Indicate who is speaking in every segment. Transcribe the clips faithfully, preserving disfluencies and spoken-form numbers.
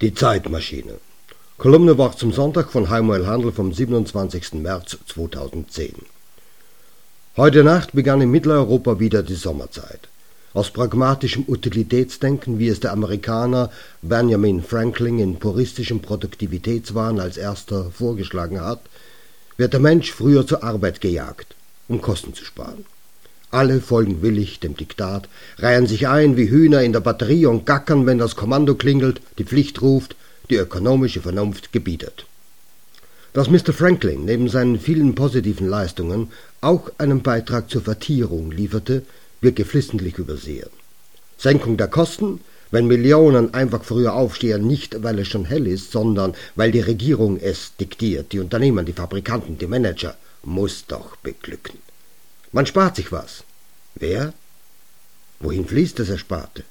Speaker 1: Die Zeitmaschine. Kolumne war zum Sonntag von Heimuel Handel vom siebenundzwanzigsten März zweitausendzehn. Heute Nacht begann in Mitteleuropa wieder die Sommerzeit. Aus pragmatischem Utilitätsdenken, wie es der Amerikaner Benjamin Franklin in puristischem Produktivitätswahn als erster vorgeschlagen hat, wird der Mensch früher zur Arbeit gejagt, um Kosten zu sparen. Alle folgen willig dem Diktat, reihen sich ein wie Hühner in der Batterie und gackern, wenn das Kommando klingelt, die Pflicht ruft, die ökonomische Vernunft gebietet. Dass Mister Franklin neben seinen vielen positiven Leistungen auch einen Beitrag zur Vertierung lieferte, wird geflissentlich übersehen. Senkung der Kosten, wenn Millionen einfach früher aufstehen, nicht weil es schon hell ist, sondern weil die Regierung es diktiert, die Unternehmen, die Fabrikanten, die Manager, muss doch beglücken. Man spart sich was. Wer? Wohin fließt das Ersparte?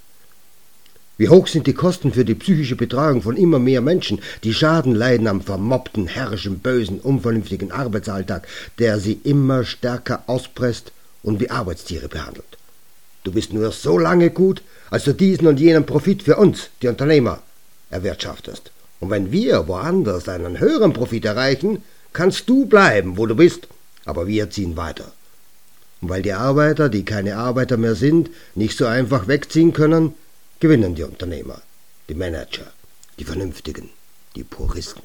Speaker 1: Wie hoch sind die Kosten für die psychische Betreuung von immer mehr Menschen, die Schaden leiden am vermobbten, herrischen, bösen, unvernünftigen Arbeitsalltag, der sie immer stärker auspresst und wie Arbeitstiere behandelt? Du bist nur so lange gut, als du diesen und jenen Profit für uns, die Unternehmer, erwirtschaftest. Und wenn wir woanders einen höheren Profit erreichen, kannst du bleiben, wo du bist, aber wir ziehen weiter. Und weil die Arbeiter, die keine Arbeiter mehr sind, nicht so einfach wegziehen können, gewinnen die Unternehmer, die Manager, die Vernünftigen, die Puristen.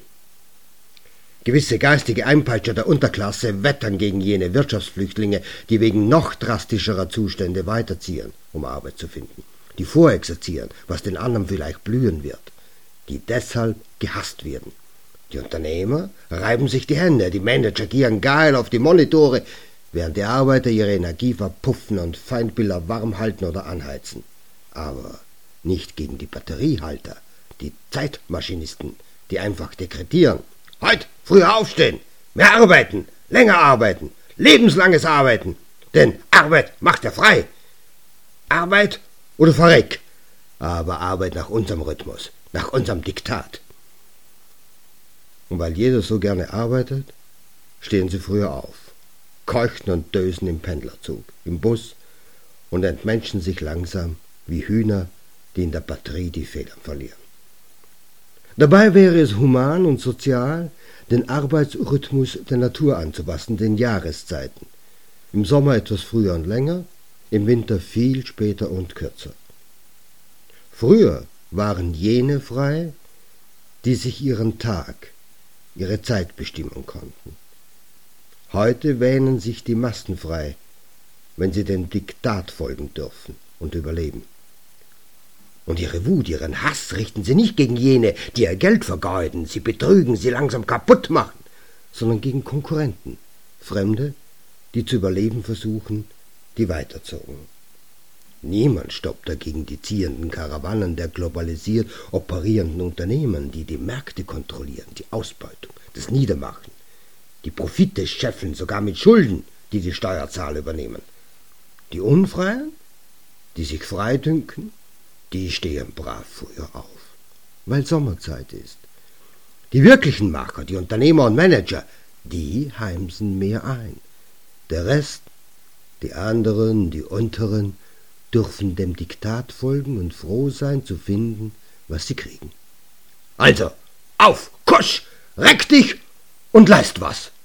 Speaker 1: Gewisse geistige Einpeitscher der Unterklasse wettern gegen jene Wirtschaftsflüchtlinge, die wegen noch drastischerer Zustände weiterziehen, um Arbeit zu finden, die vorexerzieren, was den anderen vielleicht blühen wird, die deshalb gehasst werden. Die Unternehmer reiben sich die Hände, die Manager gieren geil auf die Monitore, während die Arbeiter ihre Energie verpuffen und Feindbilder warm halten oder anheizen. Aber nicht gegen die Batteriehalter, die Zeitmaschinisten, die einfach dekretieren: Heute früher aufstehen, mehr arbeiten, länger arbeiten, lebenslanges Arbeiten, denn Arbeit macht ja frei. Arbeit oder verreck, aber Arbeit nach unserem Rhythmus, nach unserem Diktat. Und weil jeder so gerne arbeitet, stehen sie früher auf, keuchen und dösen im Pendlerzug, im Bus und entmenschen sich langsam wie Hühner, die in der Batterie die Federn verlieren. Dabei wäre es human und sozial, den Arbeitsrhythmus der Natur anzupassen, den Jahreszeiten. Im Sommer etwas früher und länger, im Winter viel später und kürzer. Früher waren jene frei, die sich ihren Tag, ihre Zeit bestimmen konnten. Heute wähnen sich die Massen frei, wenn sie dem Diktat folgen dürfen und überleben. Und ihre Wut, ihren Hass richten sie nicht gegen jene, die ihr Geld vergeuden, sie betrügen, sie langsam kaputt machen, sondern gegen Konkurrenten, Fremde, die zu überleben versuchen, die weiterzogen. Niemand stoppt dagegen die ziehenden Karawanen der globalisiert operierenden Unternehmen, die die Märkte kontrollieren, die Ausbeutung, das Niedermachen, die Profite scheffeln, sogar mit Schulden, die die Steuerzahler übernehmen. Die Unfreien, die sich frei dünken, die stehen brav früher auf, weil Sommerzeit ist. Die wirklichen Macher, die Unternehmer und Manager, die heimsen mehr ein. Der Rest, die anderen, die Unteren, dürfen dem Diktat folgen und froh sein zu finden, was sie kriegen. Also, auf, Kusch, reck dich und leist was!